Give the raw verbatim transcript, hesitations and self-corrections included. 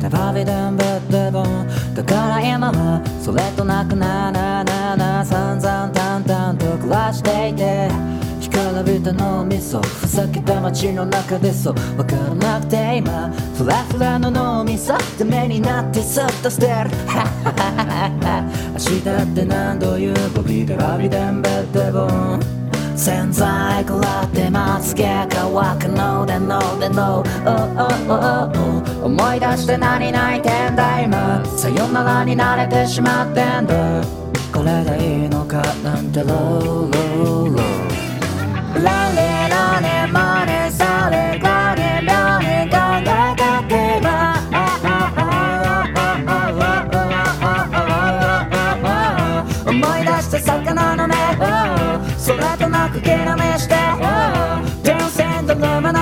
Never be done but the bone だから今はそれとなくなななな散々淡々と暮らしていて干からびた脳みそふざけた街の中でそう分からなくて今フラフラの脳みそダメになってそっと捨てる明日って何度言うボビーからビデンベッデボン洗剤食らってまつげ乾くのでのでの思い出して何泣いてんだ今さよならに慣れてしまってんだこれでいいのかなんてローローローラレラネマネサレガネラネガガガテバ思い出した魚の目それとなく毛の目して電線とルマの